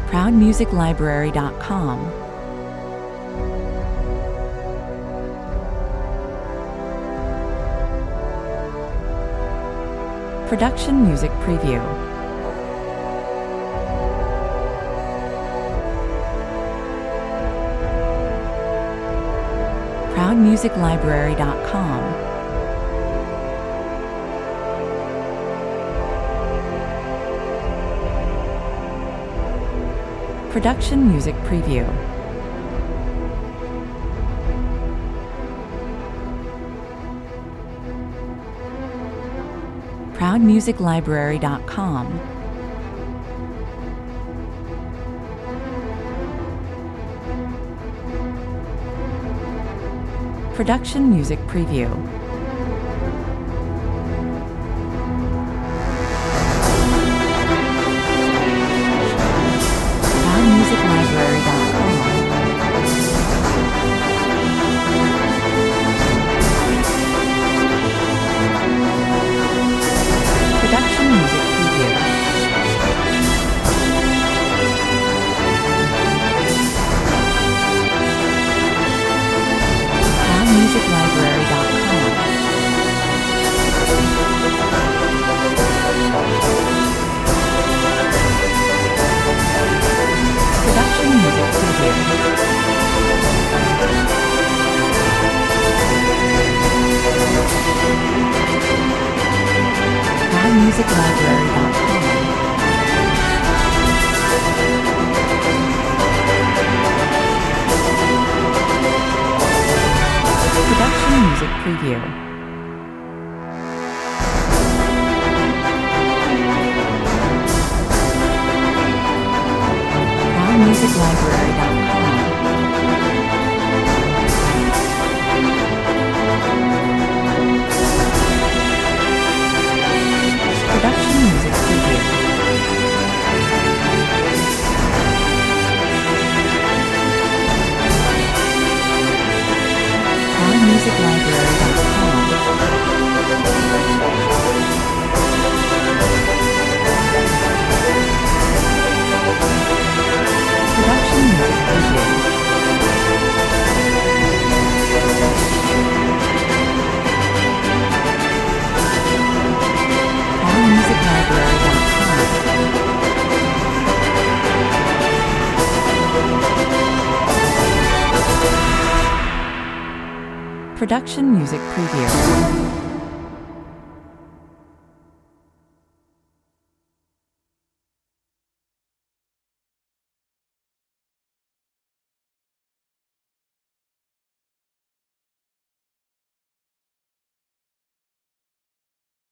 ProudMusicLibrary.com. Production Music Preview. ProudMusicLibrary.com. Production Music Preview. ProudMusicLibrary.com. Production Music Preview. ProudMusicLibrary.com. Production Music Preview. ProudMusicLibrary.com. Production Music Preview. ProudMusicLibrary.com. Production Music Preview. ProudMusicLibrary.com. Production Music Preview. ProudMusicLibrary.com. Production Music Preview. ProudMusicLibrary.com. Production Music Preview.